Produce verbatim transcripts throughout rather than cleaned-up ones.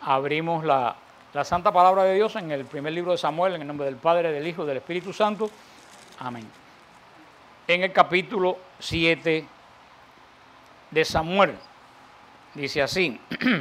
abrimos la, la santa palabra de Dios en el primer libro de Samuel, en el nombre del Padre, del Hijo y del Espíritu Santo. Amén. En el capítulo siete de Samuel, dice así,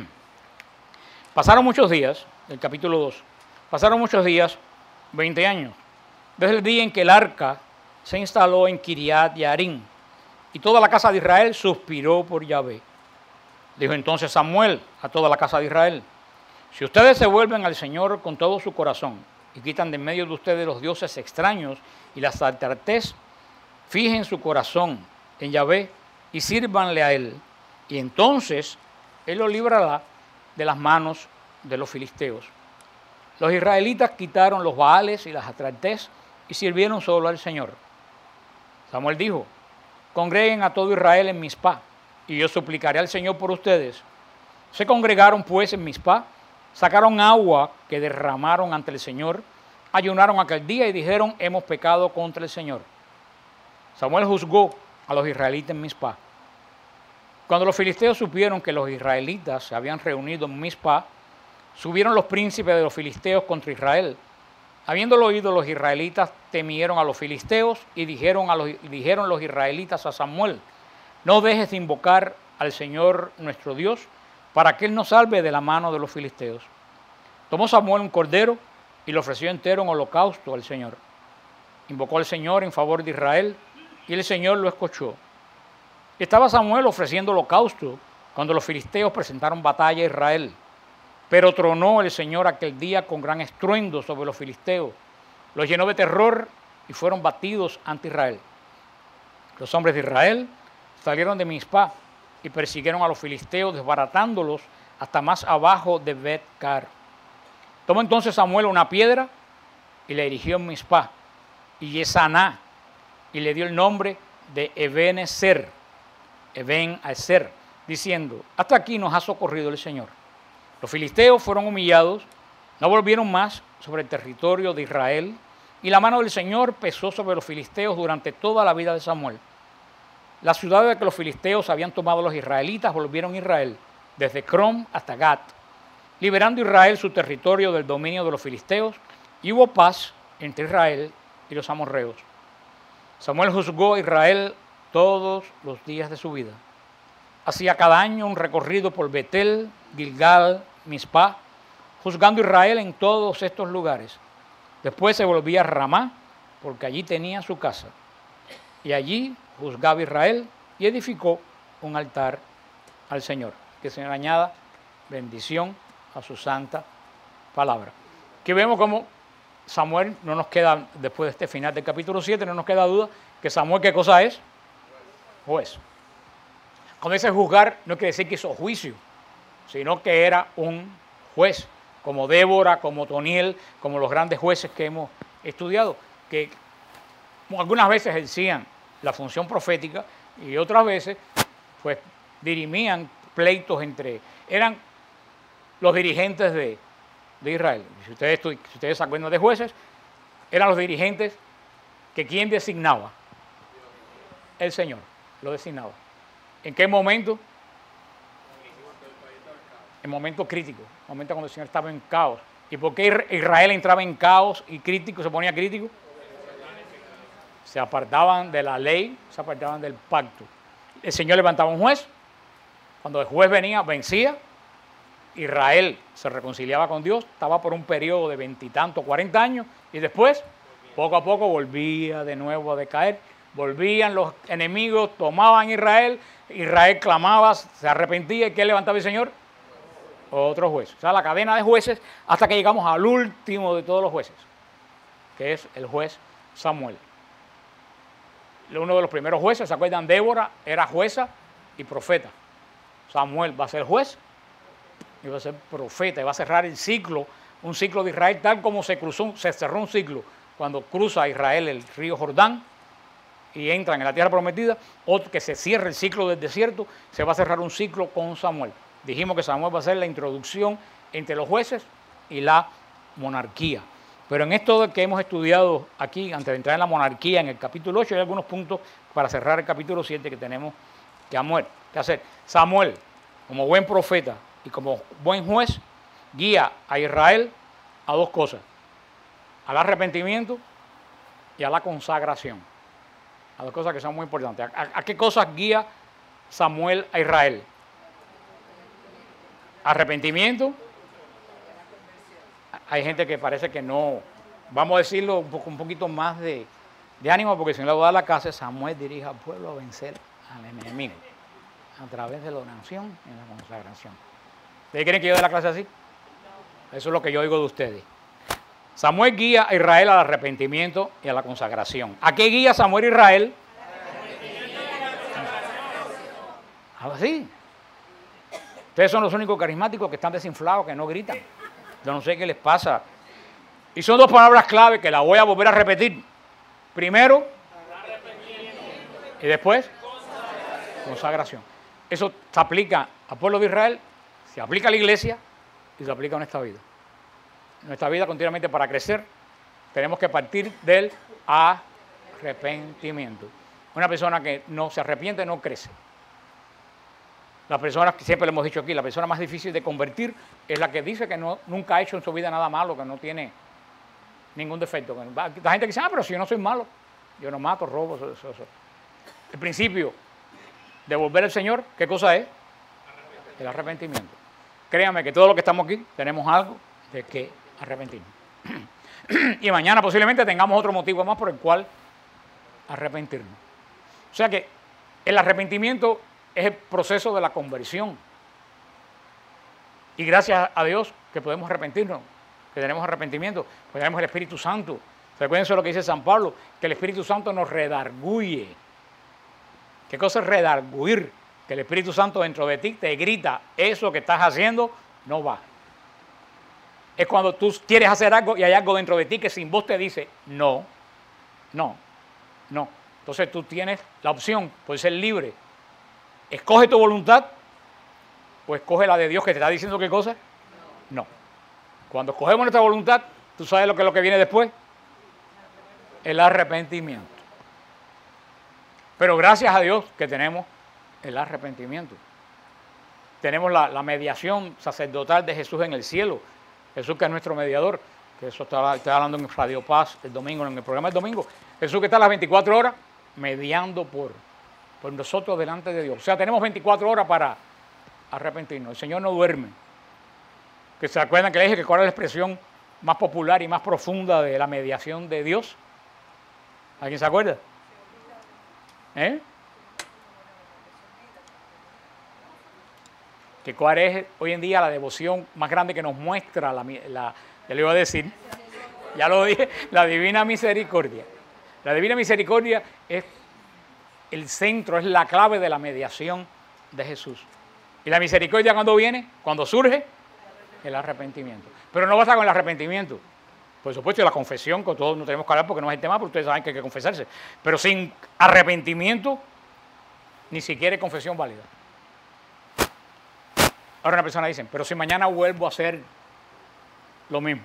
pasaron muchos días, el capítulo dos, pasaron muchos días, veinte años, desde el día en que el arca se instaló en Kiriat Yarim, y toda la casa de Israel suspiró por Yahvé. Dijo entonces Samuel a toda la casa de Israel: si ustedes se vuelven al Señor con todo su corazón y quitan de en medio de ustedes los dioses extraños y las altartés, fijen su corazón en Yahvé y sírvanle a Él, y entonces Él los librará de las manos de los filisteos. Los israelitas quitaron los baales y las altartés y sirvieron solo al Señor. Samuel dijo: congreguen a todo Israel en Mizpah, y yo suplicaré al Señor por ustedes. Se congregaron pues en Mizpah, sacaron agua que derramaron ante el Señor, ayunaron aquel día y dijeron: hemos pecado contra el Señor. Samuel juzgó a los israelitas en Mizpah. Cuando los filisteos supieron que los israelitas se habían reunido en Mizpah, subieron los príncipes de los filisteos contra Israel. Habiéndolo oído, los israelitas temieron a los filisteos y dijeron, a los, dijeron los israelitas a Samuel: no dejes de invocar al Señor nuestro Dios para que Él nos salve de la mano de los filisteos. Tomó Samuel un cordero y lo ofreció entero en holocausto al Señor. Invocó al Señor en favor de Israel y el Señor lo escuchó. Estaba Samuel ofreciendo holocausto cuando los filisteos presentaron batalla a Israel. Pero tronó el Señor aquel día con gran estruendo sobre los filisteos. Los llenó de terror y fueron batidos ante Israel. Los hombres de Israel salieron de Mizpah y persiguieron a los filisteos, desbaratándolos hasta más abajo de Bet-car. Tomó entonces Samuel una piedra y la erigió en Mizpah y Yesaná, y le dio el nombre de Eben-ezer, Eben-ezer, diciendo: hasta aquí nos ha socorrido el Señor. Los filisteos fueron humillados, no volvieron más sobre el territorio de Israel, y la mano del Señor pesó sobre los filisteos durante toda la vida de Samuel. Las ciudades de que los filisteos habían tomado los israelitas volvieron a Israel, desde Crom hasta Gat, liberando Israel su territorio del dominio de los filisteos, y hubo paz entre Israel y los amorreos. Samuel juzgó a Israel todos los días de su vida. Hacía cada año un recorrido por Betel, Gilgal, Mizpah, juzgando a Israel en todos estos lugares. Después se volvía a Ramá, porque allí tenía su casa. Y allí juzgaba a Israel y edificó un altar al Señor. Que el Señor añada bendición a su santa palabra. Aquí vemos cómo Samuel, no nos queda, después de este final del capítulo siete, no nos queda duda que Samuel, ¿qué cosa es? Juez. Cuando dice juzgar, no quiere decir que hizo juicio, sino que era un juez, como Débora, como Otoniel, como los grandes jueces que hemos estudiado, que algunas veces ejercían la función profética y otras veces pues dirimían pleitos entre, eran los dirigentes de, de Israel. Si ustedes, si ustedes se acuerdan de jueces, eran los dirigentes que ¿quién designaba? El Señor lo designaba. ¿En qué momento? En momento crítico, en momento cuando el Señor estaba en caos. ¿Y por qué Israel entraba en caos y crítico, se ponía crítico? Se apartaban de la ley, se apartaban del pacto. El Señor levantaba un juez, cuando el juez venía, vencía, Israel se reconciliaba con Dios, estaba por un periodo de veintitantos, cuarenta años, y después, poco a poco, volvía de nuevo a decaer, volvían los enemigos, tomaban Israel, Israel clamaba, se arrepentía, ¿y qué levantaba el Señor? Otro juez. O sea, la cadena de jueces hasta que llegamos al último de todos los jueces, que es el juez Samuel. Uno de los primeros jueces, ¿se acuerdan? Débora era jueza y profeta. Samuel va a ser juez y va a ser profeta, y va a cerrar el ciclo, un ciclo de Israel, tal como se cruzó, se cerró un ciclo cuando cruza Israel el río Jordán y entran en la tierra prometida, o que se cierre el ciclo del desierto, se va a cerrar un ciclo con Samuel. Dijimos que Samuel va a ser la introducción entre los jueces y la monarquía. Pero en esto que hemos estudiado aquí, antes de entrar en la monarquía, en el capítulo ocho, hay algunos puntos para cerrar el capítulo siete que tenemos que hacer. Samuel, como buen profeta y como buen juez, guía a Israel a dos cosas, al arrepentimiento y a la consagración. A dos cosas que son muy importantes. ¿A, a, a qué cosas guía Samuel a Israel? Arrepentimiento. Hay gente que parece que no, vamos a decirlo un, poco, un poquito más de, de ánimo, porque si no le voy a dar la casa, Samuel dirige al pueblo a vencer al enemigo a través de la oración y la consagración. ¿Ustedes quieren que yo dé la clase así? Eso es lo que yo oigo de ustedes. Samuel guía a Israel al arrepentimiento y a la consagración. ¿A qué guía Samuel a Israel? Ahora sí. Ustedes son los únicos carismáticos que están desinflados, que no gritan. Yo no sé qué les pasa. Y son dos palabras clave que las voy a volver a repetir. Primero, y después, consagración. Eso se aplica al pueblo de Israel, se aplica a la iglesia y se aplica a nuestra vida. En nuestra vida continuamente para crecer tenemos que partir del arrepentimiento. Una persona que no se arrepiente no crece. La persona, que siempre le hemos dicho aquí, la persona más difícil de convertir es la que dice que no, nunca ha hecho en su vida nada malo, que no tiene ningún defecto. La gente dice, ah, pero si yo no soy malo, yo no mato, robo, eso, eso, eso. El principio de volver al Señor, ¿qué cosa es? El arrepentimiento. Créanme que todos los que estamos aquí tenemos algo de que arrepentirnos. Y mañana posiblemente tengamos otro motivo más por el cual arrepentirnos. O sea que el arrepentimiento es el proceso de la conversión. Y gracias a Dios que podemos arrepentirnos, que tenemos arrepentimiento, que tenemos el Espíritu Santo. Recuerden lo que dice San Pablo, que el Espíritu Santo nos redarguye. ¿Qué cosa es redarguir? Que el Espíritu Santo dentro de ti te grita, eso que estás haciendo no va. Es cuando tú quieres hacer algo y hay algo dentro de ti que sin voz te dice, no, no, no. Entonces tú tienes la opción, puedes ser libre. ¿Escoge tu voluntad o escoge la de Dios que te está diciendo qué cosa? No. Cuando escogemos nuestra voluntad, ¿tú sabes lo que es lo que viene después? El arrepentimiento. Pero gracias a Dios que tenemos el arrepentimiento. Tenemos la, la mediación sacerdotal de Jesús en el cielo. Jesús que es nuestro mediador. Que eso estaba, estaba hablando en Radio Paz el domingo, en el programa del domingo. Jesús que está a las veinticuatro horas mediando por, por nosotros delante de Dios. O sea, tenemos veinticuatro horas para arrepentirnos. El Señor no duerme. Que se acuerdan que le dije que cuál es la expresión más popular y más profunda de la mediación de Dios. ¿Alguien se acuerda? ¿Eh? Que cuál es hoy en día la devoción más grande que nos muestra la, la ya le iba a decir, ya lo dije, la divina misericordia. La divina misericordia es el centro, es la clave de la mediación de Jesús. ¿Y la misericordia cuando viene? Cuando surge el arrepentimiento. Pero no basta con el arrepentimiento. Por supuesto, la confesión, que todos no tenemos que hablar porque no es el tema, porque ustedes saben que hay que confesarse. Pero sin arrepentimiento, ni siquiera hay confesión válida. Ahora una persona dice, pero si mañana vuelvo a hacer lo mismo.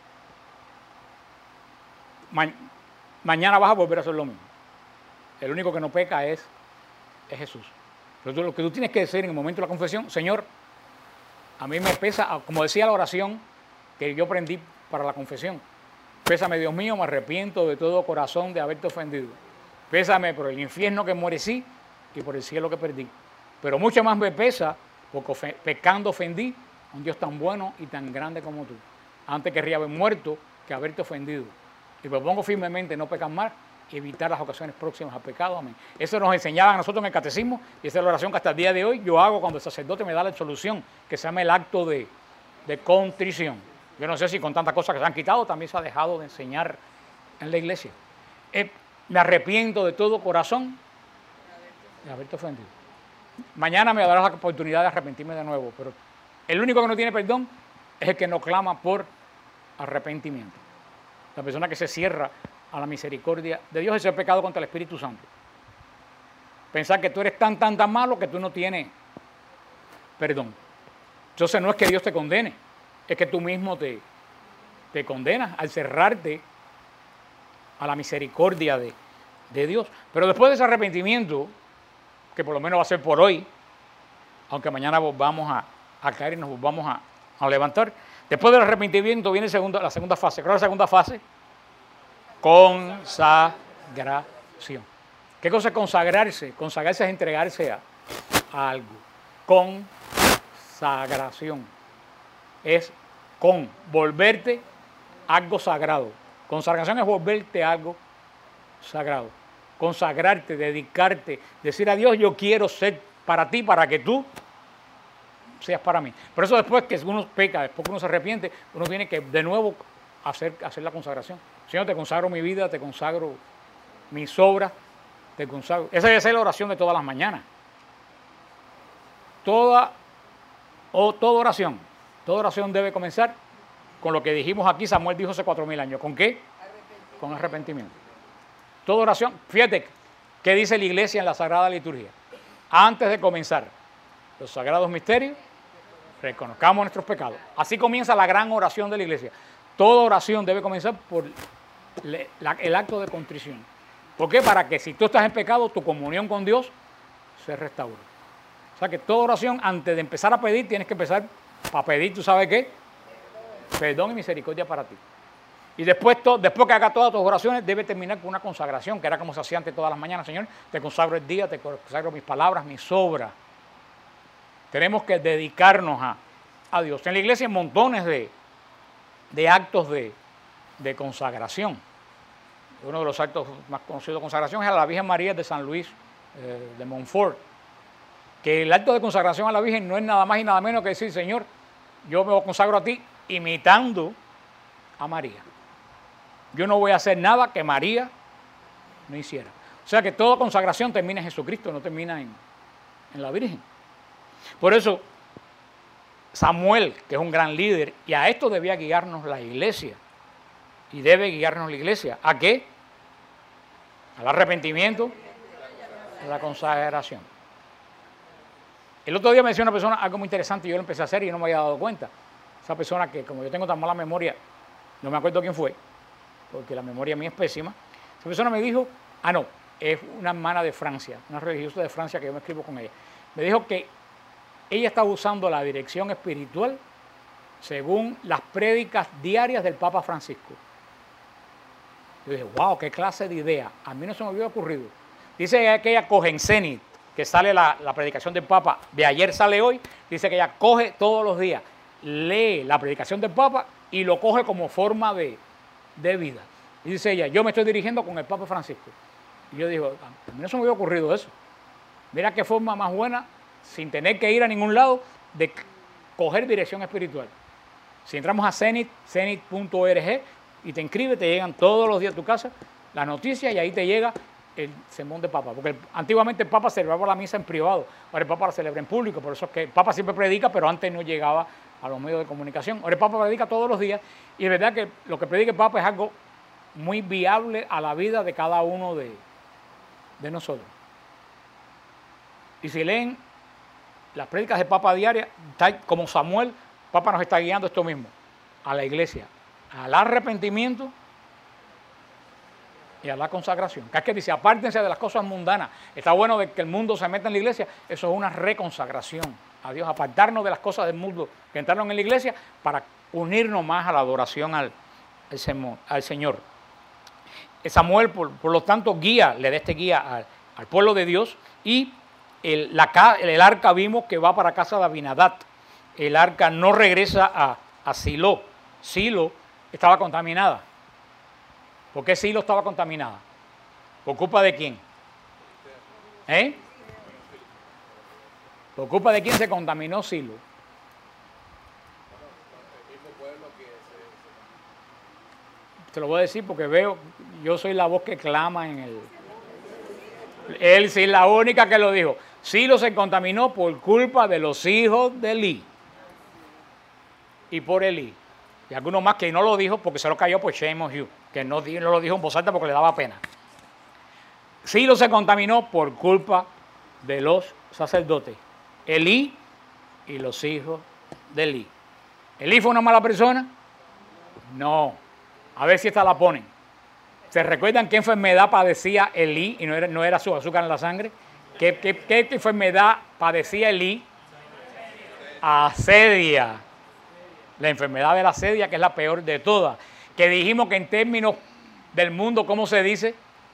Ma mañana vas a volver a hacer lo mismo. El único que no peca es, es Jesús. Pero tú, lo que tú tienes que decir en el momento de la confesión, Señor, a mí me pesa, como decía la oración que yo aprendí para la confesión, pésame, Dios mío, me arrepiento de todo corazón de haberte ofendido. Pésame por el infierno que merecí y por el cielo que perdí. Pero mucho más me pesa porque pecando ofendí a un Dios tan bueno y tan grande como tú. Antes querría haber muerto que haberte ofendido. Y propongo firmemente no pecar más y evitar las ocasiones próximas al pecado. Amén. Eso nos enseñaba a nosotros en el catecismo y esa es la oración que hasta el día de hoy yo hago cuando el sacerdote me da la absolución, que se llama el acto de, de contrición. Yo no sé si con tantas cosas que se han quitado también se ha dejado de enseñar en la iglesia. Eh, me arrepiento de todo corazón de haberte ofendido. Mañana me darás la oportunidad de arrepentirme de nuevo, pero el único que no tiene perdón es el que no clama por arrepentimiento. La persona que se cierra a la misericordia de Dios es el pecado contra el Espíritu Santo. Pensar que tú eres tan, tan, tan malo que tú no tienes perdón. Entonces no es que Dios te condene, es que tú mismo te, te condenas al cerrarte a la misericordia de, de Dios. Pero después de ese arrepentimiento, que por lo menos va a ser por hoy, aunque mañana volvamos a, a caer y nos volvamos a, a levantar. Después del arrepentimiento viene segunda, la segunda fase. ¿Cuál es la segunda fase? Consagración. ¿Qué cosa es consagrarse? Consagrarse es entregarse a, a algo. Consagración. Es con, volverte algo sagrado. Consagración es volverte algo sagrado. Consagrarte, dedicarte, decir a Dios, yo quiero ser para ti, para que tú seas para mí. Por eso después que uno peca, después que uno se arrepiente, uno tiene que de nuevo hacer, hacer la consagración. Señor, te consagro mi vida, te consagro mis obras, te consagro. Esa debe ser la oración de todas las mañanas. Toda, o toda oración, toda oración debe comenzar con lo que dijimos aquí, Samuel dijo hace cuatro mil años. ¿Con qué? Con arrepentimiento. Toda oración, fíjate, ¿qué dice la iglesia en la Sagrada Liturgia? Antes de comenzar los sagrados misterios, reconozcamos nuestros pecados. Así comienza la gran oración de la iglesia. Toda oración debe comenzar por le, la, el acto de contrición. ¿Por qué? Para que si tú estás en pecado, tu comunión con Dios se restaure. O sea que toda oración, antes de empezar a pedir, tienes que empezar a pedir, ¿tú sabes qué? Perdón y misericordia para ti. Y después, to, después que haga todas tus oraciones, debe terminar con una consagración, que era como se hacía antes todas las mañanas. Señor, te consagro el día, te consagro mis palabras, mis obras. Tenemos que dedicarnos a, a Dios. En la iglesia hay montones de, de actos de, de consagración. Uno de los actos más conocidos de consagración es a la Virgen María de San Luis eh, de Montfort. Que el acto de consagración a la Virgen no es nada más y nada menos que decir, Señor, yo me consagro a ti imitando a María. Yo no voy a hacer nada que María no hiciera. O sea que toda consagración termina en Jesucristo, no termina en, en la Virgen. Por eso, Samuel, que es un gran líder, y a esto debía guiarnos la iglesia, y debe guiarnos la iglesia. ¿A qué? Al arrepentimiento, a la consagración. El otro día me decía una persona algo muy interesante y yo lo empecé a hacer y no me había dado cuenta. Esa persona que, como yo tengo tan mala memoria, no me acuerdo quién fue, porque la memoria mía es pésima. Esa persona me dijo, ah no, es una hermana de Francia, una religiosa de Francia que yo me escribo con ella. Me dijo que ella estaba usando la dirección espiritual según las prédicas diarias del Papa Francisco. Yo dije, wow, qué clase de idea. A mí no se me había ocurrido. Dice que ella coge en Zenit, que sale la, la predicación del Papa, de ayer sale hoy, dice que ella coge todos los días, lee la predicación del Papa y lo coge como forma de, de vida. Y dice ella, yo me estoy dirigiendo con el Papa Francisco. Y yo digo, a mí no se me había ocurrido eso. Mira qué forma más buena, sin tener que ir a ningún lado, de coger dirección espiritual. Si entramos a Zenit, zenit punto org, y te inscribes, te llegan todos los días a tu casa las noticias y ahí te llega el sermón de Papa. Porque antiguamente el Papa celebraba la misa en privado, ahora el Papa la celebra en público, por eso es que el Papa siempre predica, pero antes no llegaba a los medios de comunicación. Ahora el Papa predica todos los días y es verdad que lo que predica el Papa es algo muy viable a la vida de cada uno de, de nosotros. Y si leen las prédicas de Papa diarias, tal como Samuel, Papa nos está guiando esto mismo, a la iglesia, al arrepentimiento y a la consagración. Que es que dice, apártense de las cosas mundanas. Está bueno de que el mundo se meta en la iglesia, eso es una reconsagración a Dios, apartarnos de las cosas del mundo que entraron en la iglesia para unirnos más a la adoración al, al, al Señor. Samuel, por, por lo tanto, guía, le da este guía al, al pueblo de Dios y el, la, el arca vimos que va para casa de Abinadab. El arca no regresa a, a Silo. Silo estaba contaminada. ¿Por qué Silo estaba contaminada? ¿Por culpa de quién? ¿Eh? ¿Por culpa de quién se contaminó Silo? Te lo voy a decir porque veo, yo soy la voz que clama en el... Él sí es la única que lo dijo. Silo se contaminó por culpa de los hijos de Elí. Y por Elí. Y alguno más que no lo dijo porque se lo cayó por shame on you, que no, no lo dijo en voz alta porque le daba pena. Silo se contaminó por culpa de los sacerdotes, Elí y los hijos de Elí. ¿Elí fue una mala persona? No. A ver si esta la ponen. ¿Se recuerdan qué enfermedad padecía Elí y no era, no era su azúcar en la sangre? ¿Qué, qué, qué enfermedad padecía Elí? Asedia. La enfermedad de la sedia, que es la peor de todas. Que dijimos que en términos del mundo, ¿cómo se dice?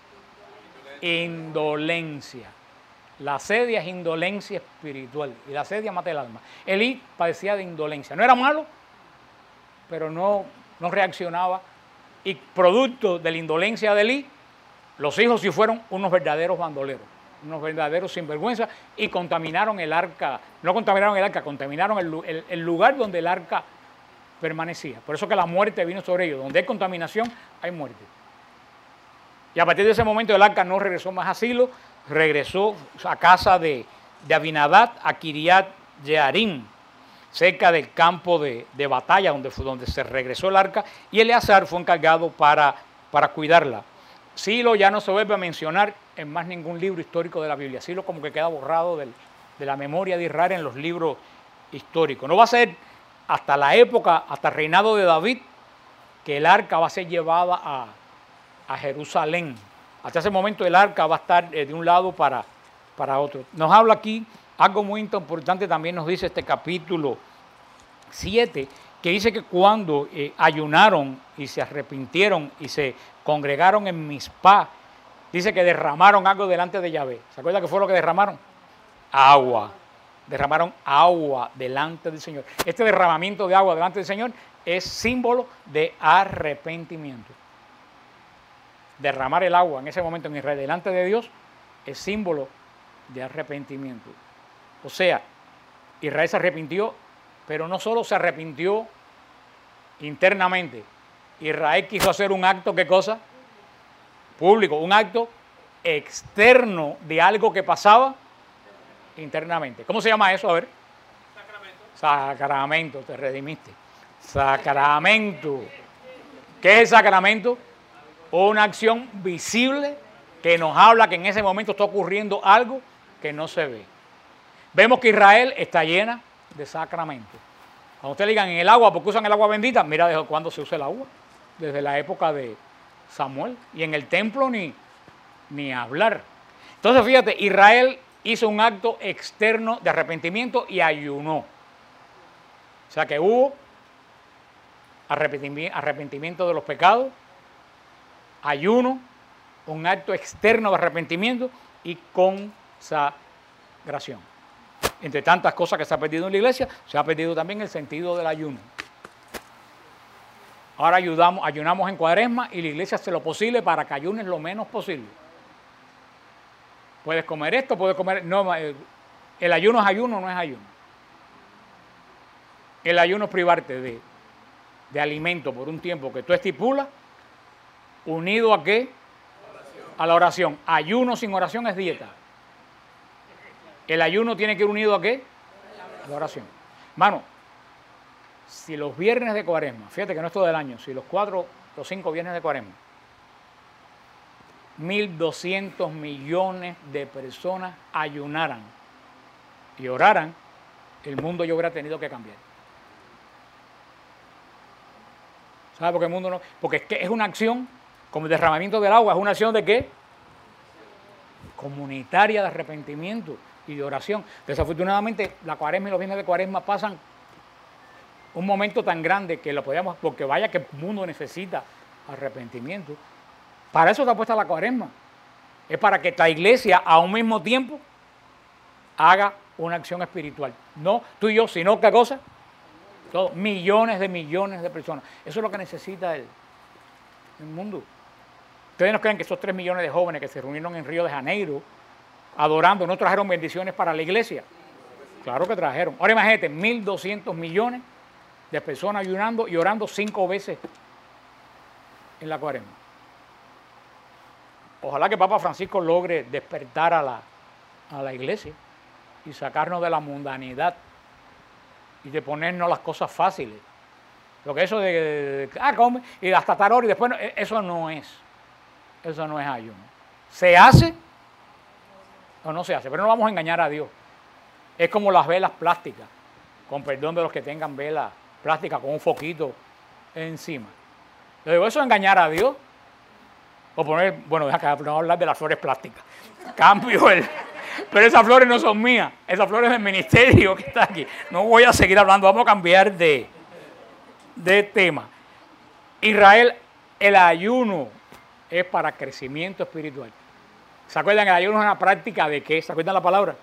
Indolencia. La sedia es indolencia espiritual y la sedia mata el alma. Elí padecía de indolencia. No era malo, pero no, no reaccionaba. Y producto de la indolencia de Elí, los hijos sí fueron unos verdaderos bandoleros, unos verdaderos sinvergüenza y contaminaron el arca. No contaminaron el arca, contaminaron el, el, el lugar donde el arca permanecía. Por eso que la muerte vino sobre ellos. Donde hay contaminación, hay muerte. Y a partir de ese momento el arca no regresó más a Silo, regresó a casa de, de Abinadab, a Kiriat Jearim, cerca del campo de, de batalla donde, fue, donde se regresó el arca, y Eleazar fue encargado para, para cuidarla. Silo ya no se vuelve a mencionar en más ningún libro histórico de la Biblia. Silo como que queda borrado del, de la memoria de Israel en los libros históricos. No va a ser hasta la época, hasta el reinado de David, que el arca va a ser llevada a, a Jerusalén. Hasta ese momento el arca va a estar eh, de un lado para, para otro. Nos habla aquí algo muy importante, también nos dice este capítulo siete, que dice que cuando eh, ayunaron y se arrepintieron y se congregaron en Mizpah, dice que derramaron algo delante de Yahvé. ¿Se acuerda qué fue lo que derramaron? Agua. Derramaron agua delante del Señor. Este derramamiento de agua delante del Señor es símbolo de arrepentimiento. Derramar el agua en ese momento en Israel delante de Dios es símbolo de arrepentimiento. O sea, Israel se arrepintió, pero no solo se arrepintió internamente. Israel quiso hacer un acto, ¿qué cosa? Público, un acto externo de algo que pasaba internamente. ¿Cómo se llama eso? A ver. Sacramento. Sacramento, te redimiste. Sacramento. ¿Qué es el sacramento? Una acción visible que nos habla que en ese momento está ocurriendo algo que no se ve. Vemos que Israel está llena de sacramentos. Cuando ustedes digan en el agua, ¿por qué usan el agua bendita? Mira desde cuándo se usa el agua. Desde la época de Samuel. Y en el templo ni, ni hablar. Entonces fíjate, Israel hizo un acto externo de arrepentimiento y ayunó. O sea que hubo arrepentimiento, arrepentimiento de los pecados, ayuno, un acto externo de arrepentimiento y consagración. Entre tantas cosas que se ha perdido en la iglesia, se ha perdido también el sentido del ayuno. Ahora ayudamos, ayunamos en Cuaresma y la iglesia hace lo posible para que ayunes lo menos posible. Puedes comer esto, puedes comer... No, el ayuno es ayuno, no es ayuno. El ayuno es privarte de, de alimento por un tiempo que tú estipulas, unido a qué? A la oración. Ayuno sin oración es dieta. El ayuno tiene que ir unido a qué? A la oración. Hermano, si los viernes de Cuaresma, fíjate que no es todo el año, si los cuatro, los cinco viernes de Cuaresma, mil doscientos millones de personas ayunaran y oraran, el mundo ya hubiera tenido que cambiar. ¿Sabe por qué el mundo no? Porque es que es una acción, como el derramamiento del agua, es una acción de ¿qué? Comunitaria de arrepentimiento y de oración. Desafortunadamente, la Cuaresma y los viernes de Cuaresma pasan un momento tan grande que lo podíamos, porque vaya que el mundo necesita arrepentimiento. Para eso está puesta la Cuaresma. Es para que la iglesia a un mismo tiempo haga una acción espiritual. No tú y yo, sino ¿qué cosa? Todos, millones de millones de personas. Eso es lo que necesita el, el mundo. ¿Ustedes no creen que esos tres millones de jóvenes que se reunieron en Río de Janeiro adorando no trajeron bendiciones para la iglesia? Claro que trajeron. Ahora imagínate, mil doscientos millones de personas ayunando y orando cinco veces en la Cuaresma. Ojalá que Papa Francisco logre despertar a la, a la iglesia y sacarnos de la mundanidad y de ponernos las cosas fáciles. Lo que eso de, de, de ah, come y hasta tal hora y después, no, eso no es. Eso no es ayuno. ¿Se hace o no se hace? Pero no vamos a engañar a Dios. Es como las velas plásticas, con perdón de los que tengan velas plásticas con un foquito encima. Le digo, ¿eso es engañar a Dios? O poner, bueno, deja que no hablar de las flores plásticas. Cambio el... Pero esas flores no son mías, esas flores del ministerio que está aquí. No voy a seguir hablando, vamos a cambiar de, de tema. Israel, el ayuno es para crecimiento espiritual. ¿Se acuerdan? El ayuno es una práctica de qué? ¿Se acuerdan la palabra?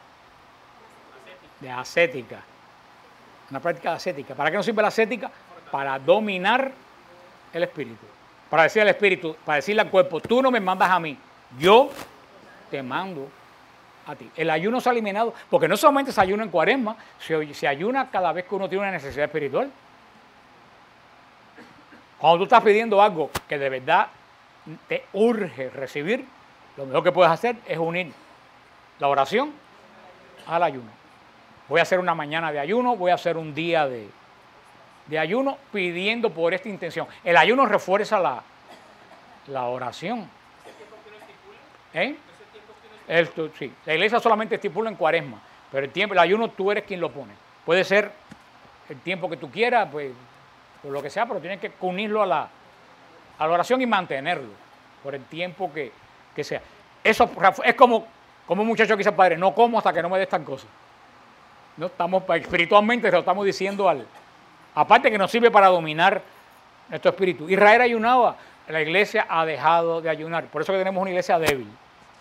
De ascética. Una práctica de ascética. ¿Para qué nos sirve la ascética? Para dominar el espíritu. Para decir al espíritu, para decirle al cuerpo, tú no me mandas a mí, yo te mando a ti. El ayuno se ha eliminado, porque no solamente se ayuna en Cuaresma, se, se ayuna cada vez que uno tiene una necesidad espiritual. Cuando tú estás pidiendo algo que de verdad te urge recibir, lo mejor que puedes hacer es unir la oración al ayuno. Voy a hacer una mañana de ayuno, voy a hacer un día de, de ayuno pidiendo por esta intención. El ayuno refuerza la, la oración. ¿Eh? El, sí, la iglesia solamente estipula en Cuaresma, pero el tiempo, el ayuno tú eres quien lo pone. Puede ser el tiempo que tú quieras, pues, por lo que sea, pero tienes que unirlo a la, a la oración y mantenerlo por el tiempo que, que sea. Eso es como, como un muchacho que dice, padre, no como hasta que no me des tan cosas. No estamos espiritualmente, lo estamos diciendo al, aparte que nos sirve para dominar nuestro espíritu. Israel ayunaba, la iglesia ha dejado de ayunar, por eso que tenemos una iglesia débil.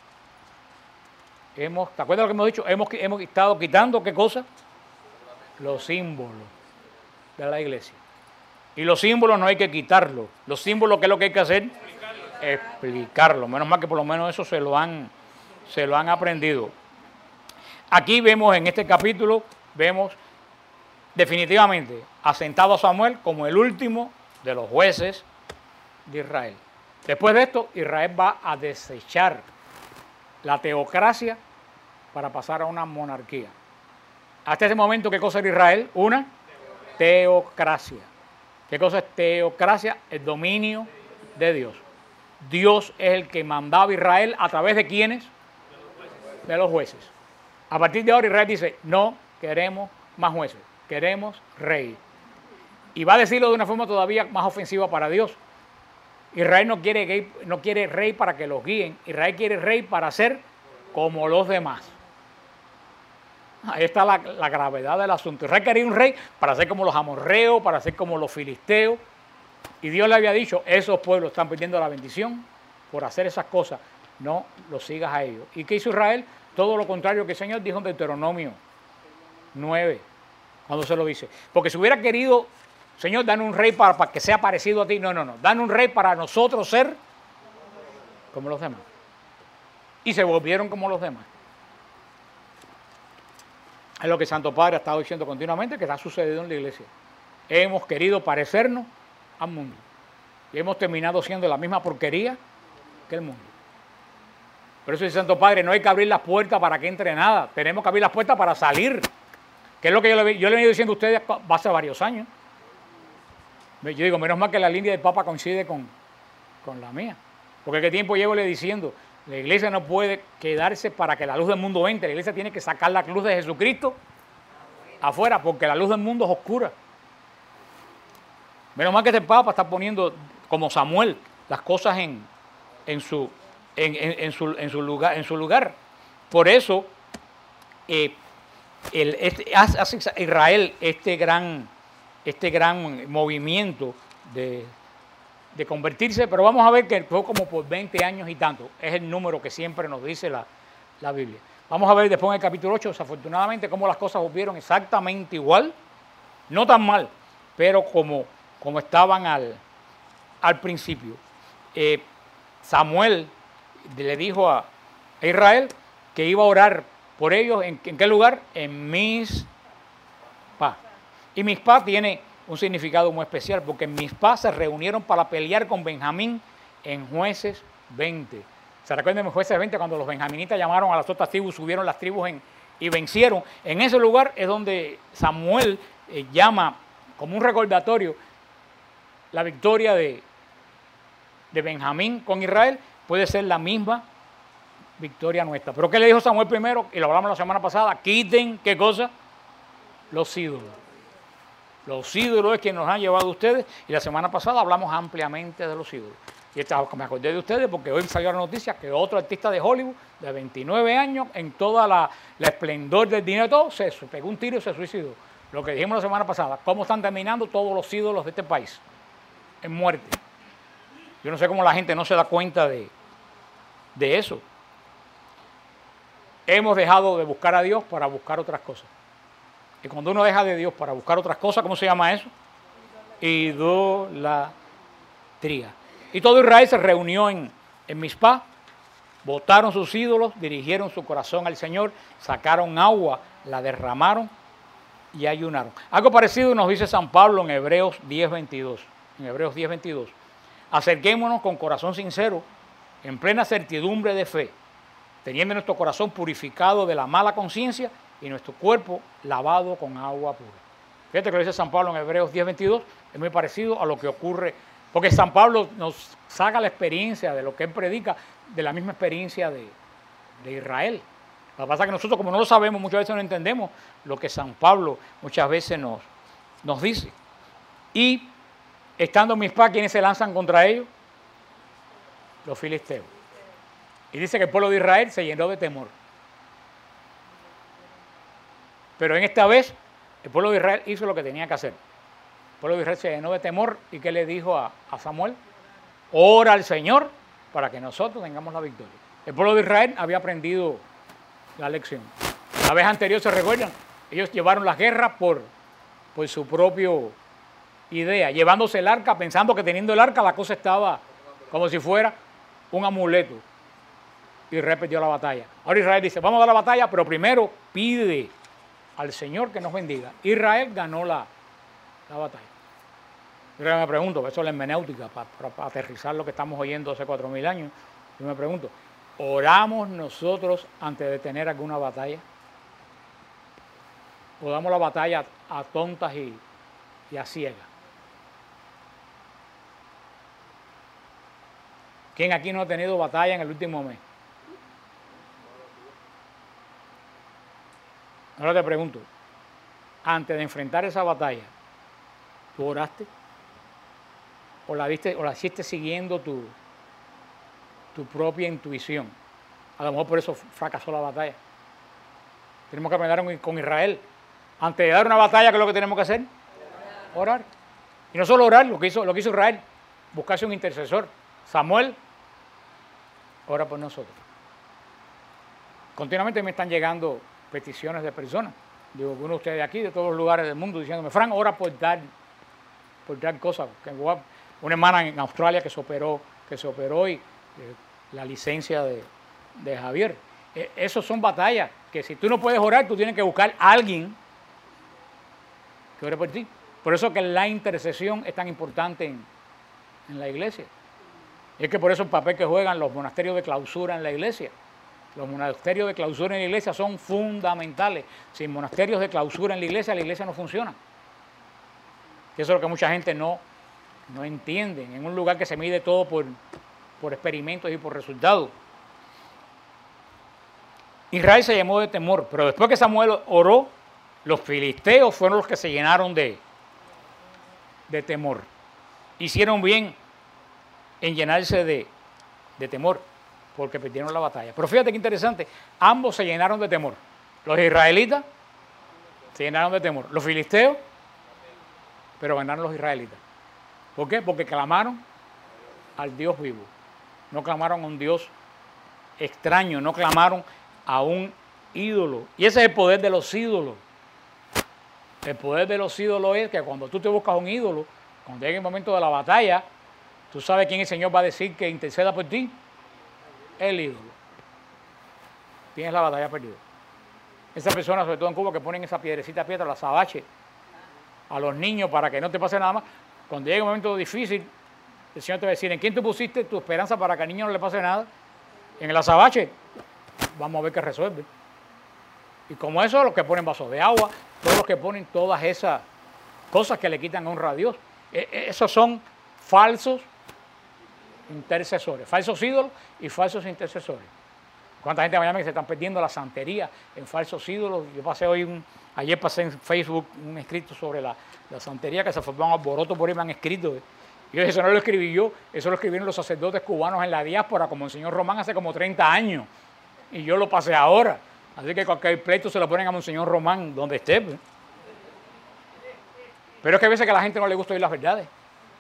Hemos, ¿te acuerdas lo que hemos dicho? Hemos, hemos estado quitando, ¿qué cosa? Los símbolos de la iglesia. Y los símbolos no hay que quitarlos. Los símbolos, ¿qué es lo que hay que hacer? Explicarlo. Explicarlo. Menos mal que por lo menos eso se lo han, se lo han aprendido. Aquí vemos en este capítulo, vemos definitivamente asentado a Samuel como el último de los jueces de Israel. Después de esto, Israel va a desechar la teocracia para pasar a una monarquía. Hasta ese momento, ¿qué cosa era Israel? Una teocracia. ¿Qué cosa es teocracia? El dominio de Dios. Dios es el que mandaba a Israel a través de ¿quiénes? De los jueces. A partir de ahora Israel dice, no queremos más jueces, queremos rey. Y va a decirlo de una forma todavía más ofensiva para Dios. Israel no quiere, no quiere rey para que los guíen, Israel quiere rey para ser como los demás. Ahí está la, la gravedad del asunto. Israel quería un rey para ser como los amorreos, para ser como los filisteos. Y Dios le había dicho, esos pueblos están perdiendo la bendición por hacer esas cosas. No los sigas a ellos. ¿Y qué hizo Israel? Todo lo contrario que el Señor dijo en Deuteronomio nueve, cuando se lo dice. Porque si hubiera querido, Señor, danos un rey para, para que sea parecido a ti. No, no, no. Danos un rey para nosotros ser como los demás. Y se volvieron como los demás. Es lo que Santo Padre ha estado diciendo continuamente, que está sucediendo en la iglesia. Hemos querido parecernos al mundo. Y hemos terminado siendo la misma porquería que el mundo. Por eso dice Santo Padre, no hay que abrir las puertas para que entre nada. Tenemos que abrir las puertas para salir. Que es lo que yo le, yo le he venido diciendo a ustedes hace varios años. Yo digo, menos mal que la línea del Papa coincide con, con la mía. Porque qué tiempo llevo le diciendo, la iglesia no puede quedarse para que la luz del mundo entre. La iglesia tiene que sacar la luz de Jesucristo afuera, porque la luz del mundo es oscura. Menos mal que este Papa está poniendo, como Samuel, las cosas en, en, su, en, en, en, su, en, su, lugar, en su lugar. Por eso, eh, el, este, hace Israel este gran, este gran movimiento de... de convertirse, pero vamos a ver que fue como por veinte años y tanto. Es el número que siempre nos dice la, la Biblia. Vamos a ver después en el capítulo ocho, desafortunadamente, cómo las cosas volvieron exactamente igual, no tan mal, pero como, como estaban al, al principio. Eh, Samuel le dijo a Israel que iba a orar por ellos, ¿en, en qué lugar? En Mizpá. Y Mizpá tiene un significado muy especial, porque en Mizpá se reunieron para pelear con Benjamín en Jueces veinte. ¿Se recuerdan en Jueces veinte cuando los benjaminitas llamaron a las otras tribus, subieron las tribus en, y vencieron? En ese lugar es donde Samuel eh, llama como un recordatorio la victoria de, de Benjamín con Israel, puede ser la misma victoria nuestra. Pero ¿qué le dijo Samuel primero? Y lo hablamos la semana pasada, quiten, ¿qué cosa? Los ídolos. Los ídolos es quien nos han llevado a ustedes, y la semana pasada hablamos ampliamente de los ídolos. Y esta, me acordé de ustedes porque hoy salió la noticia que otro artista de Hollywood, de veintinueve años, en toda la, la esplendor del dinero, todo, se pegó un tiro y se suicidó. Lo que dijimos la semana pasada, cómo están terminando todos los ídolos de este país, en muerte. Yo no sé cómo la gente no se da cuenta de, de eso. Hemos dejado de buscar a Dios para buscar otras cosas. Y cuando uno deja de Dios para buscar otras cosas, ¿cómo se llama eso? Idolatría. Y todo Israel se reunió en, en Mizpah, botaron sus ídolos, dirigieron su corazón al Señor, sacaron agua, la derramaron y ayunaron. Algo parecido nos dice San Pablo en Hebreos diez veintidós. En Hebreos diez veintidós. Acerquémonos con corazón sincero, en plena certidumbre de fe, teniendo nuestro corazón purificado de la mala conciencia y nuestro cuerpo lavado con agua pura. Fíjate que lo dice San Pablo en Hebreos diez veintidós, es muy parecido a lo que ocurre, porque San Pablo nos saca la experiencia de lo que él predica, de la misma experiencia de, de Israel. Lo que pasa es que nosotros, como no lo sabemos, muchas veces no entendemos lo que San Pablo muchas veces nos, nos dice. Y estando en Mizpah, ¿quiénes se lanzan contra ellos? Los filisteos. Y dice que el pueblo de Israel se llenó de temor. Pero en esta vez, el pueblo de Israel hizo lo que tenía que hacer. El pueblo de Israel se llenó de temor. ¿Y qué le dijo a, a Samuel? Ora al Señor para que nosotros tengamos la victoria. El pueblo de Israel había aprendido la lección. La vez anterior, ¿se recuerdan? Ellos llevaron la guerra por, por su propio idea, llevándose el arca, pensando que teniendo el arca la cosa estaba como si fuera un amuleto. Israel perdió la batalla. Ahora Israel dice, vamos a dar la batalla, pero primero pide al Señor que nos bendiga. Israel ganó la, la batalla. Yo me pregunto, eso es la hermenéutica, para, para, para aterrizar lo que estamos oyendo hace cuatro mil años. Yo me pregunto, ¿oramos nosotros antes de tener alguna batalla? ¿O damos la batalla a tontas y, y a ciegas? ¿Quién aquí no ha tenido batalla en el último mes? Ahora te pregunto, antes de enfrentar esa batalla, ¿tú oraste? ¿O la viste, o la hiciste siguiendo tu, tu propia intuición? A lo mejor por eso fracasó la batalla. Tenemos que aprender con Israel. Antes de dar una batalla, ¿qué es lo que tenemos que hacer? Orar. Y no solo orar, lo que hizo, lo que hizo Israel, buscarse un intercesor. Samuel, ora por nosotros. Continuamente me están llegando peticiones de personas, de algunos de ustedes de aquí, de todos los lugares del mundo, diciéndome, Fran, ora por tal, por tal cosa. Una hermana en Australia que se operó, que se operó y eh, la licencia de, de Javier. Eh, esos son batallas que si tú no puedes orar, tú tienes que buscar a alguien que ore por ti. Por eso que la intercesión es tan importante en, en la iglesia. Y es que por eso el papel que juegan los monasterios de clausura en la iglesia. Los monasterios de clausura en la iglesia son fundamentales. Sin monasterios de clausura en la iglesia, la iglesia no funciona. Y eso es lo que mucha gente no, no entiende. En un lugar que se mide todo por, por experimentos y por resultados. Israel se llenó de temor, pero después que Samuel oró, los filisteos fueron los que se llenaron de, de temor. Hicieron bien en llenarse de, de temor, porque perdieron la batalla. Pero fíjate qué interesante, ambos se llenaron de temor. Los israelitas se llenaron de temor. Los filisteos, pero ganaron los israelitas. ¿Por qué? Porque clamaron al Dios vivo. No clamaron a un Dios extraño, no clamaron a un ídolo. Y ese es el poder de los ídolos. El poder de los ídolos es que cuando tú te buscas un ídolo, cuando llegue el momento de la batalla, tú sabes quién el Señor va a decir que interceda por ti. El ídolo. Tienes la batalla perdida. Esas personas, sobre todo en Cuba, que ponen esa piedrecita piedra, la azabache, a los niños para que no te pase nada más. Cuando llegue un momento difícil, el Señor te va a decir, ¿en quién tú pusiste tu esperanza para que al niño no le pase nada? En el azabache. Vamos a ver qué resuelve. Y como eso, los que ponen vasos de agua, todos los que ponen todas esas cosas que le quitan honra a Dios. Esos son falsos intercesores, falsos ídolos y falsos intercesores. ¿Cuánta gente me llama que se están perdiendo la santería en falsos ídolos? Yo pasé hoy, un, ayer pasé en Facebook un escrito sobre la, la santería, que se formó un alboroto por ahí, me han escrito. Y yo dije, eso no lo escribí yo, eso lo escribieron los sacerdotes cubanos en la diáspora, como el señor Román hace como treinta años. Y yo lo pasé ahora. Así que cualquier pleito se lo ponen a Monseñor Román donde esté. Pues. Pero es que a veces que a la gente no le gusta oír las verdades.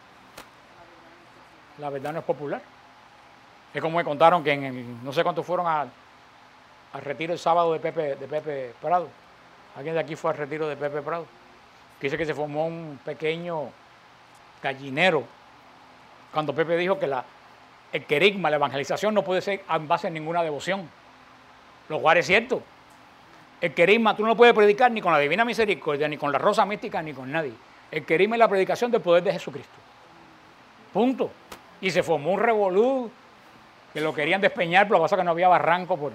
La verdad no es popular. Es como me contaron que en el, no sé cuántos fueron al, al retiro el sábado de Pepe, de Pepe Prado. Alguien de aquí fue al retiro de Pepe Prado. Que dice que se formó un pequeño gallinero cuando Pepe dijo que la, el querigma, la evangelización no puede ser en base a ninguna devoción. Lo cual es cierto. El querigma tú no puedes predicar ni con la Divina Misericordia, ni con la Rosa Mística, ni con nadie. El querigma es la predicación del poder de Jesucristo. Punto. Y se formó un revolú que lo querían despeñar, pero lo que pasa es que no había barranco por,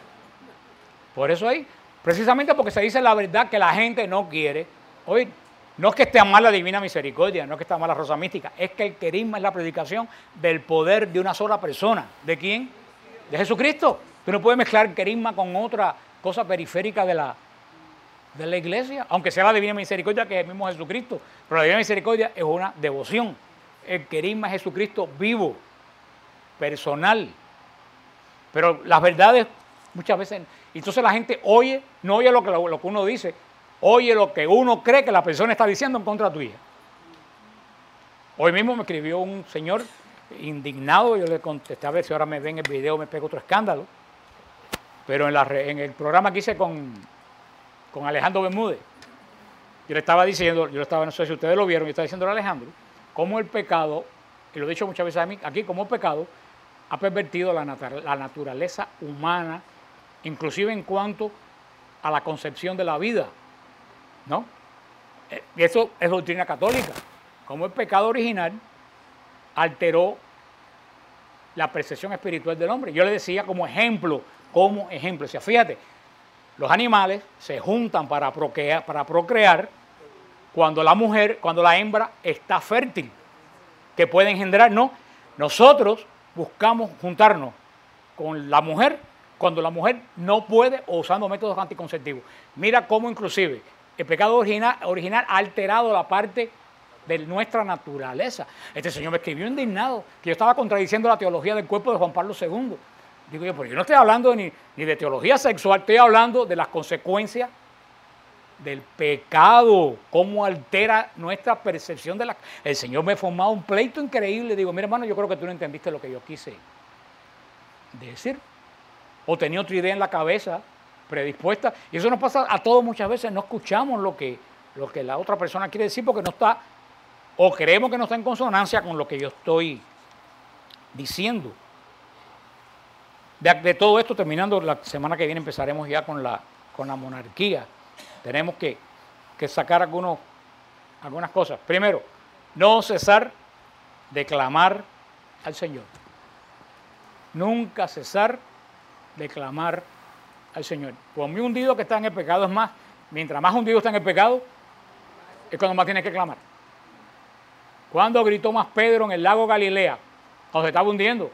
por eso ahí. Precisamente porque se dice la verdad que la gente no quiere oír. No es que esté mal la Divina Misericordia, no es que esté mal la Rosa Mística, es que el querigma es la predicación del poder de una sola persona. ¿De quién? De Jesucristo. Tú no puedes mezclar el querigma con otra cosa periférica de la, de la iglesia, aunque sea la Divina Misericordia, que es el mismo Jesucristo. Pero la Divina Misericordia es una devoción. El querigma es Jesucristo vivo, personal. Pero las verdades muchas veces, entonces la gente oye, no oye lo que, lo, lo que uno dice, oye lo que uno cree que la persona está diciendo en contra tuya. Hoy mismo me escribió un señor indignado, yo le contesté a ver si ahora me ven el video, me pego otro escándalo, pero en, la, en el programa que hice con, con Alejandro Bermúdez, yo le estaba diciendo, yo le estaba, no sé si ustedes lo vieron, yo estaba diciendo a Alejandro, cómo el pecado, y lo he dicho muchas veces a mí, aquí, cómo el pecado ha pervertido la, nat la naturaleza humana, inclusive en cuanto a la concepción de la vida, ¿no? Y eso es doctrina católica, cómo el pecado original alteró la percepción espiritual del hombre. Yo le decía como ejemplo, como ejemplo, o sea, fíjate, los animales se juntan para procrear, para procrear cuando la mujer, cuando la hembra está fértil, que puede engendrar, no. Nosotros buscamos juntarnos con la mujer cuando la mujer no puede o usando métodos anticonceptivos. Mira cómo inclusive el pecado original, original ha alterado la parte de nuestra naturaleza. Este señor me escribió indignado que yo estaba contradiciendo la teología del cuerpo de Juan Pablo segundo. Digo yo, pero yo no estoy hablando ni, ni de teología sexual, estoy hablando de las consecuencias del pecado, cómo altera nuestra percepción de la... El Señor me ha formado un pleito increíble. Digo, mira hermano, yo creo que tú no entendiste lo que yo quise decir. O tenía otra idea en la cabeza, predispuesta. Y eso nos pasa a todos muchas veces. No escuchamos lo que, lo que la otra persona quiere decir porque no está, o creemos que no está en consonancia con lo que yo estoy diciendo. De, de todo esto, terminando, la semana que viene empezaremos ya con la, con la monarquía. Tenemos que, que sacar algunos, algunas cosas. Primero, no cesar de clamar al Señor. Nunca cesar de clamar al Señor. Por muy hundido que está en el pecado, es más, mientras más hundido está en el pecado, es cuando más tienes que clamar. ¿Cuándo gritó más Pedro en el lago Galilea? Cuando se estaba hundiendo.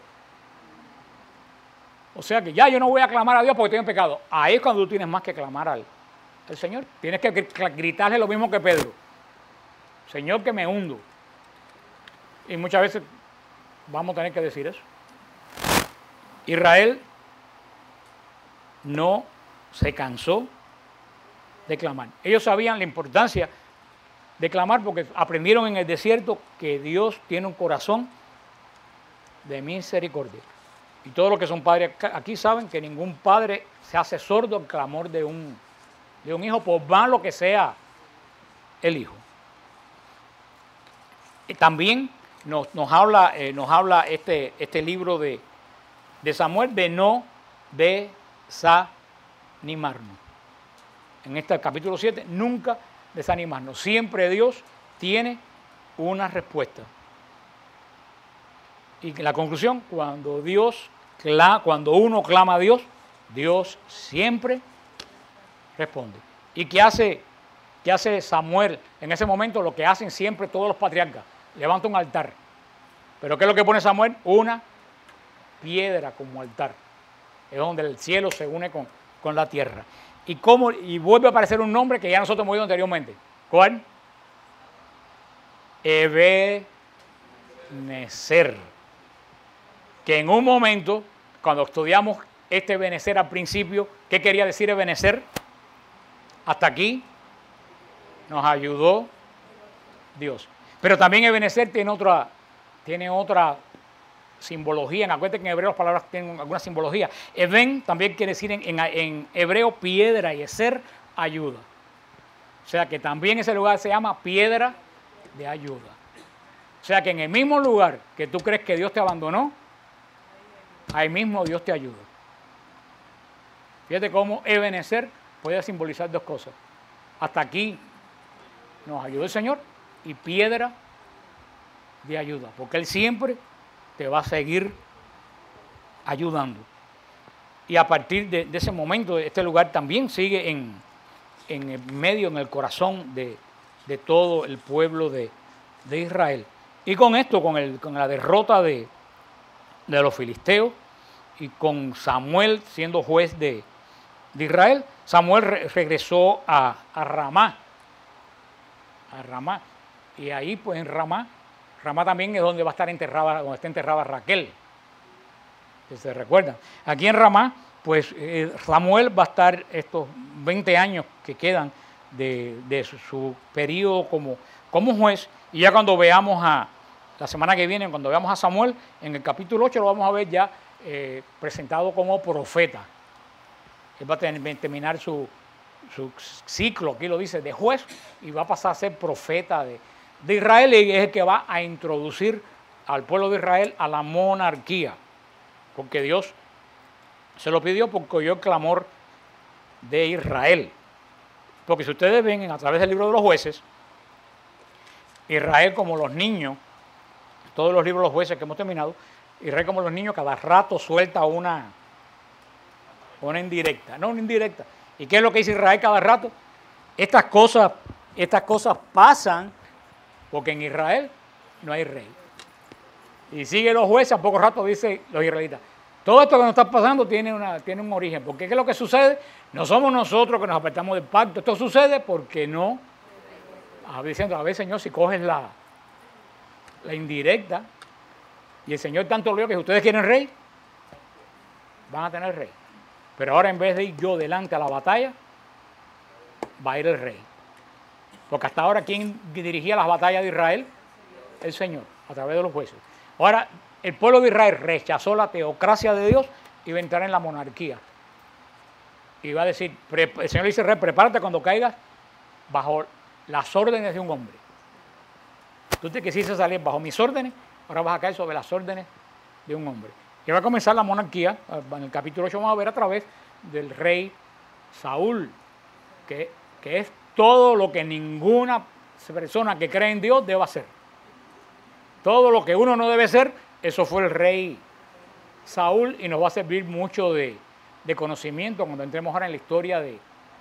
O sea que ya yo no voy a clamar a Dios porque estoy en pecado. Ahí es cuando tú tienes más que clamar al, al Señor. Tienes que gritarle lo mismo que Pedro. Señor, que me hundo. Y muchas veces vamos a tener que decir eso. Israel no se cansó de clamar. Ellos sabían la importancia de clamar porque aprendieron en el desierto que Dios tiene un corazón de misericordia. Y todos los que son padres aquí saben que ningún padre se hace sordo al clamor de un, de un hijo, por más lo que sea el hijo. Y también nos, nos habla, eh, nos habla este, este libro de, de Samuel de no desanimarnos. En este capítulo siete, nunca desanimarnos. Siempre Dios tiene una respuesta. Y la conclusión, cuando Dios, cuando uno clama a Dios, Dios siempre responde. ¿Y qué hace, qué hace Samuel en ese momento? Lo que hacen siempre todos los patriarcas. Levanta un altar. ¿Pero qué es lo que pone Samuel? Una piedra como altar. Es donde el cielo se une con, con la tierra. Y, cómo, y vuelve a aparecer un nombre que ya nosotros hemos oído anteriormente. ¿Cuál? Ebenezer. Que en un momento, cuando estudiamos este Ebenezer al principio, ¿qué quería decir Ebenezer? Hasta aquí nos ayudó Dios. Pero también Ebenezer tiene otra, tiene otra simbología. Acuérdense que en hebreo las palabras tienen alguna simbología. Eben también quiere decir en, en, en hebreo piedra y ezer, ayuda. O sea que también ese lugar se llama piedra de ayuda. O sea que en el mismo lugar que tú crees que Dios te abandonó, ahí mismo Dios te ayuda. Fíjate cómo Ebenezer puede simbolizar dos cosas. Hasta aquí nos ayudó el Señor y piedra de ayuda, porque Él siempre te va a seguir ayudando. Y a partir de, de ese momento, este lugar también sigue en, en el medio, en el corazón de, de todo el pueblo de, de Israel. Y con esto, con, el, con la derrota de, de los filisteos y con Samuel siendo juez de, de Israel, Samuel re, regresó a, a Ramá. A Ramá. Y ahí, pues en Ramá, Ramá también es donde va a estar enterrada, donde está enterrada Raquel. Si se recuerdan. Aquí en Ramá, pues eh, Samuel va a estar estos veinte años que quedan de, de su, su periodo como, como juez. Y ya cuando veamos a, la semana que viene, cuando veamos a Samuel, en el capítulo ocho lo vamos a ver ya eh, presentado como profeta. Él va a tener, terminar su, su ciclo, aquí lo dice, de juez, y va a pasar a ser profeta de, de Israel, y es el que va a introducir al pueblo de Israel a la monarquía, porque Dios se lo pidió porque oyó el clamor de Israel. Porque si ustedes ven a través del libro de los jueces, Israel como los niños, todos los libros de los jueces que hemos terminado, Israel como los niños cada rato suelta una, una indirecta, no una indirecta. ¿Y qué es lo que dice Israel cada rato? Estas cosas, estas cosas pasan porque en Israel no hay rey. Y sigue los jueces, a poco rato dice los israelitas, todo esto que nos está pasando tiene, una, tiene un origen. ¿Por qué? ¿Qué es lo que sucede? No somos nosotros que nos apartamos del pacto. Esto sucede porque no. A ver, diciendo, a ver, Señor, si coges la, la indirecta, y el Señor tanto lo vio que si ustedes quieren rey, van a tener rey. Pero ahora en vez de ir yo delante a la batalla, va a ir el rey. Porque hasta ahora, ¿quién dirigía las batallas de Israel? El Señor, a través de los jueces. Ahora, el pueblo de Israel rechazó la teocracia de Dios y va a entrar en la monarquía. Y va a decir, el Señor dice, Rey, prepárate cuando caigas bajo las órdenes de un hombre. Tú te quisiste salir bajo mis órdenes, ahora vas a caer sobre las órdenes de un hombre. Y va a comenzar la monarquía, en el capítulo ocho vamos a ver a través del rey Saúl, que, que es todo lo que ninguna persona que cree en Dios debe hacer. Todo lo que uno no debe ser, eso fue el rey Saúl, y nos va a servir mucho de, de conocimiento cuando entremos ahora en la historia de,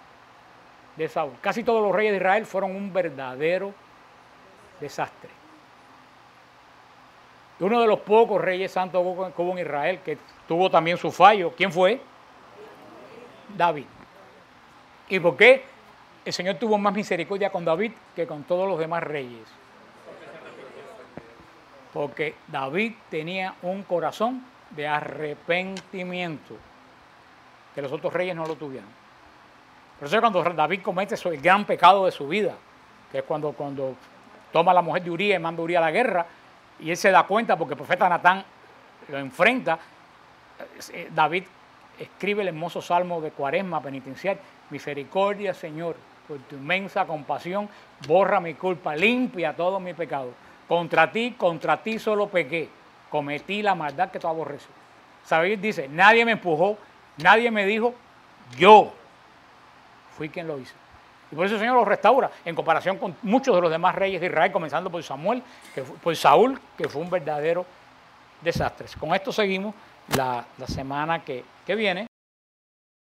de Saúl. Casi todos los reyes de Israel fueron un verdadero desastre. Uno de los pocos reyes santos que hubo en Israel, que tuvo también su fallo, ¿quién fue? David. ¿Y por qué el Señor tuvo más misericordia con David que con todos los demás reyes? Porque David tenía un corazón de arrepentimiento, que los otros reyes no lo tuvieron. Por eso cuando David comete el gran pecado de su vida, que es cuando, cuando toma a la mujer de Uría y manda a Uría a la guerra, y él se da cuenta porque el profeta Natán lo enfrenta, David escribe el hermoso salmo de Cuaresma penitencial: misericordia, Señor, por tu inmensa compasión, borra mi culpa, limpia todo mi pecado. Contra ti, contra ti solo pequé, cometí la maldad que tú aborreces. David dice, nadie me empujó, nadie me dijo, yo fui quien lo hizo. Y por eso el Señor lo restaura, en comparación con muchos de los demás reyes de Israel, comenzando por Samuel, que fue, por Saúl, que fue un verdadero desastre. Con esto seguimos la, la semana que, que viene.